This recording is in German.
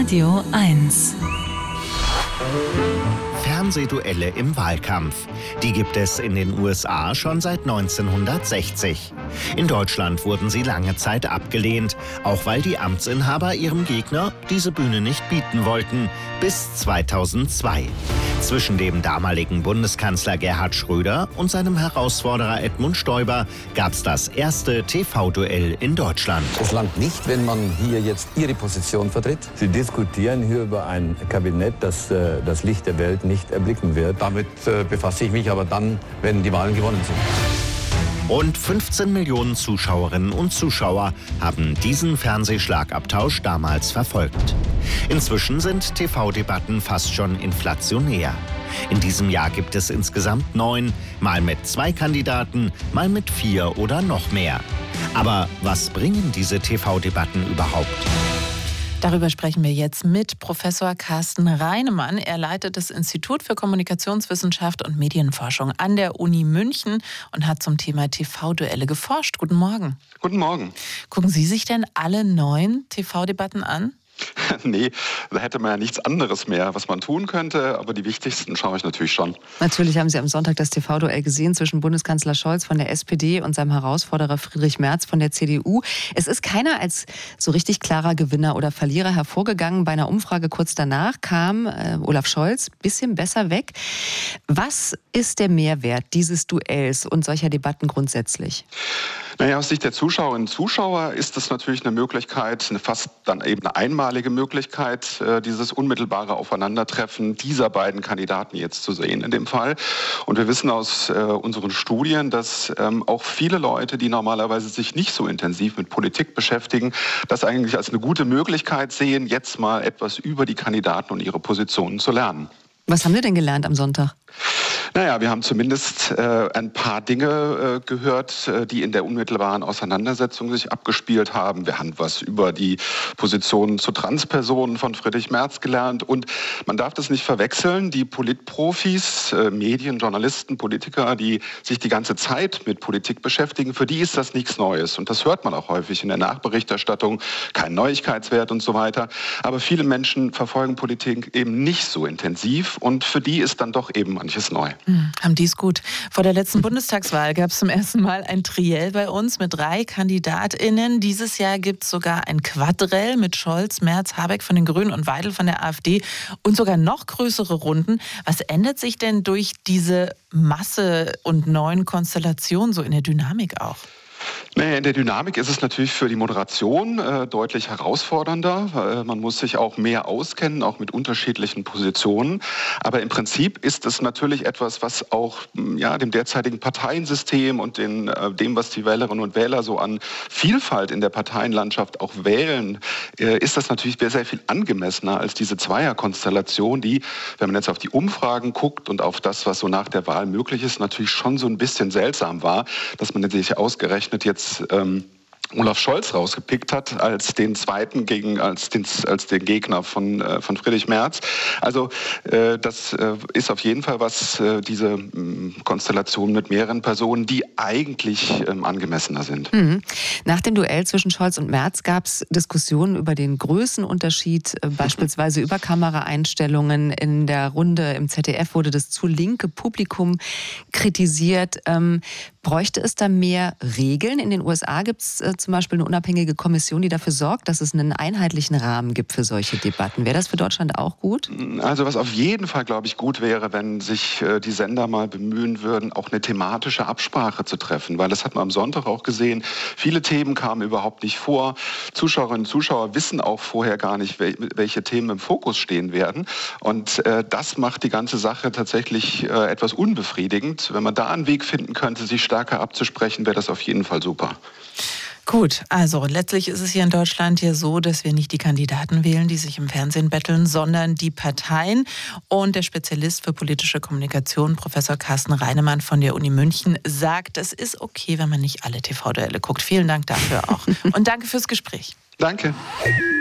Radio 1. Fernsehduelle im Wahlkampf. Die gibt es in den USA schon seit 1960. In Deutschland wurden sie lange Zeit abgelehnt, auch weil die Amtsinhaber ihrem Gegner diese Bühne nicht bieten wollten, bis 2002. Zwischen dem damaligen Bundeskanzler Gerhard Schröder und seinem Herausforderer Edmund Stoiber gab es das erste TV-Duell in Deutschland. Es langt nicht, wenn man hier jetzt Ihre Position vertritt. Sie diskutieren hier über ein Kabinett, das das Licht der Welt nicht erblicken wird. Damit befasse ich mich aber dann, wenn die Wahlen gewonnen sind. Rund 15 Millionen Zuschauerinnen und Zuschauer haben diesen Fernsehschlagabtausch damals verfolgt. Inzwischen sind TV-Debatten fast schon inflationär. In diesem Jahr gibt es insgesamt 9, mal mit 2 Kandidaten, mal mit 4 oder noch mehr. Aber was bringen diese TV-Debatten überhaupt? Darüber sprechen wir jetzt mit Professor Carsten Reinemann. Er leitet das Institut für Kommunikationswissenschaft und Medienforschung an der Uni München und hat zum Thema TV-Duelle geforscht. Guten Morgen. Guten Morgen. Gucken Sie sich denn alle 9 TV-Debatten an? Nee, da hätte man ja nichts anderes mehr, was man tun könnte. Aber die wichtigsten schaue ich natürlich schon. Natürlich haben Sie am Sonntag das TV-Duell gesehen zwischen Bundeskanzler Scholz von der SPD und seinem Herausforderer Friedrich Merz von der CDU. Es ist keiner als so richtig klarer Gewinner oder Verlierer hervorgegangen. Bei einer Umfrage kurz danach kam Olaf Scholz ein bisschen besser weg. Was ist der Mehrwert dieses Duells und solcher Debatten grundsätzlich? Naja, aus Sicht der Zuschauerinnen und Zuschauer ist es natürlich eine Möglichkeit, fast dann eben eine einmalige Möglichkeit, dieses unmittelbare Aufeinandertreffen dieser beiden Kandidaten jetzt zu sehen in dem Fall. Und wir wissen aus unseren Studien, dass auch viele Leute, die normalerweise sich nicht so intensiv mit Politik beschäftigen, das eigentlich als eine gute Möglichkeit sehen, jetzt mal etwas über die Kandidaten und ihre Positionen zu lernen. Was haben Sie denn gelernt am Sonntag? Naja, wir haben zumindest ein paar Dinge gehört, die in der unmittelbaren Auseinandersetzung sich abgespielt haben. Wir haben was über die Positionen zu Transpersonen von Friedrich Merz gelernt. Und man darf das nicht verwechseln. Die Politprofis, Medien, Journalisten, Politiker, die sich die ganze Zeit mit Politik beschäftigen, für die ist das nichts Neues. Und das hört man auch häufig in der Nachberichterstattung. Kein Neuigkeitswert und so weiter. Aber viele Menschen verfolgen Politik eben nicht so intensiv. Und für die ist dann doch eben manches neu. Haben die es gut. Vor der letzten Bundestagswahl gab es zum ersten Mal ein Triell bei uns mit 3 KandidatInnen. Dieses Jahr gibt es sogar ein Quadrell mit Scholz, Merz, Habeck von den Grünen und Weidel von der AfD und sogar noch größere Runden. Was ändert sich denn durch diese Masse und neuen Konstellationen so in der Dynamik auch? Naja, in der Dynamik ist es natürlich für die Moderation deutlich herausfordernder. Man muss sich auch mehr auskennen, auch mit unterschiedlichen Positionen. Aber im Prinzip ist es natürlich etwas, was auch dem derzeitigen Parteiensystem und dem, was die Wählerinnen und Wähler so an Vielfalt in der Parteienlandschaft auch wählen, ist das natürlich sehr, sehr viel angemessener als diese Zweierkonstellation, die, wenn man jetzt auf die Umfragen guckt und auf das, was so nach der Wahl möglich ist, natürlich schon so ein bisschen seltsam war, dass man sich ausgerechnet jetzt Olaf Scholz rausgepickt hat als den zweiten als den Gegner von Friedrich Merz. Also das ist auf jeden Fall was, diese Konstellation mit mehreren Personen, die eigentlich angemessener sind. Nach dem Duell zwischen Scholz und Merz gab es Diskussionen über den Größenunterschied, beispielsweise über Kameraeinstellungen. In der Runde im ZDF wurde das zu linke Publikum kritisiert. Bräuchte es da mehr Regeln? In den USA gibt es zum Beispiel eine unabhängige Kommission, die dafür sorgt, dass es einen einheitlichen Rahmen gibt für solche Debatten. Wäre das für Deutschland auch gut? Also was auf jeden Fall, glaube ich, gut wäre, wenn sich die Sender mal bemühen würden, auch eine thematische Absprache zu treffen. Weil das hat man am Sonntag auch gesehen. Viele Themen kamen überhaupt nicht vor. Zuschauerinnen und Zuschauer wissen auch vorher gar nicht, welche Themen im Fokus stehen werden. Und das macht die ganze Sache tatsächlich etwas unbefriedigend. Wenn man da einen Weg finden könnte, sich stärker abzusprechen, wäre das auf jeden Fall super. Gut, also letztlich ist es hier in Deutschland ja so, dass wir nicht die Kandidaten wählen, die sich im Fernsehen betteln, sondern die Parteien. Und der Spezialist für politische Kommunikation, Professor Carsten Reinemann von der Uni München, sagt, es ist okay, wenn man nicht alle TV-Duelle guckt. Vielen Dank dafür auch. Und danke fürs Gespräch. Danke.